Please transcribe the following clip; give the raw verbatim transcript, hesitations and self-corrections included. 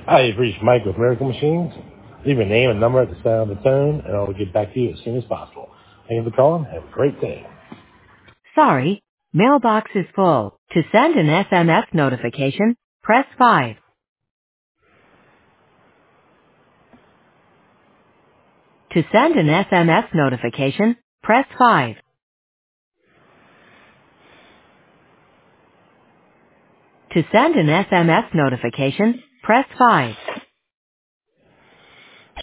Hi, you've reached Mike with Miracle Machines. Leave your name and number at the sound of the tone, and I'll get back to you as soon as possible. Thank you for calling. Have a great day. Sorry, mailbox is full. To send an S M S notification, press five. To send an S M S notification, press five. To send an S M S notification, press five.